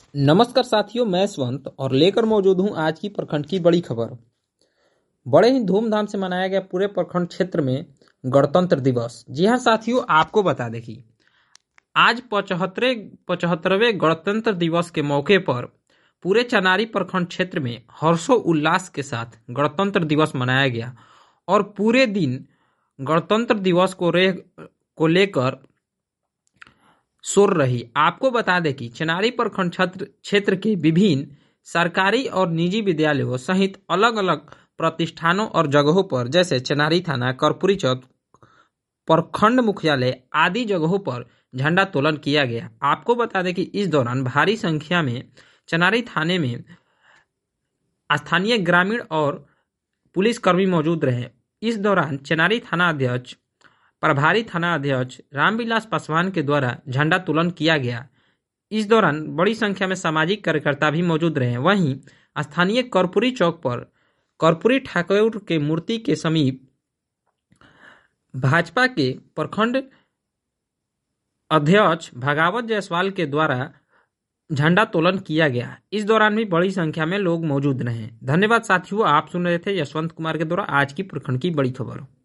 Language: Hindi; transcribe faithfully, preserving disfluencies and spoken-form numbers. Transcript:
नमस्कार साथियों, मैं यशवंत और लेकर मौजूद हूं आज की प्रखंड की बड़ी खबर। बड़े ही धूमधाम से मनाया गया पूरे प्रखंड क्षेत्र में गणतंत्र दिवस। जी हां साथियों, आपको बता दें कि आज पचहत्तरे पचहत्तरवें गणतंत्र दिवस के मौके पर पूरे चनारी प्रखंड क्षेत्र में हर्षोल्लास के साथ गणतंत्र दिवस मनाया गया और पूरे दिन गणतंत्र दिवस को रे को लेकर शोर रही। आपको बता दें कि चनारी प्रखंड क्षेत्र क्षेत्र के विभिन्न सरकारी और निजी विद्यालयों सहित अलग अलग प्रतिष्ठानों और जगहों पर जैसे चनारी थाना, कर्पूरी चौक, प्रखंड मुख्यालय आदि जगहों पर झंडा तोलन किया गया। आपको बता दें कि इस दौरान भारी संख्या में चनारी थाने में स्थानीय ग्रामीण और पुलिसकर्मी मौजूद रहे। इस दौरान चनारी थाना अध्यक्ष प्रभारी थाना अध्यक्ष रामविलास पासवान के द्वारा झंडा तोलन किया गया। इस दौरान बड़ी संख्या में सामाजिक कार्यकर्ता भी मौजूद रहे। वहीं स्थानीय कर्पूरी चौक पर कर्पूरी ठाकुर के मूर्ति के समीप भाजपा के प्रखंड अध्यक्ष भगावत जायसवाल के द्वारा झंडा तोलन किया गया। इस दौरान भी बड़ी संख्या में लोग मौजूद रहे। धन्यवाद साथियों, आप सुन रहे थे यशवंत कुमार के द्वारा आज की प्रखंड की बड़ी खबर।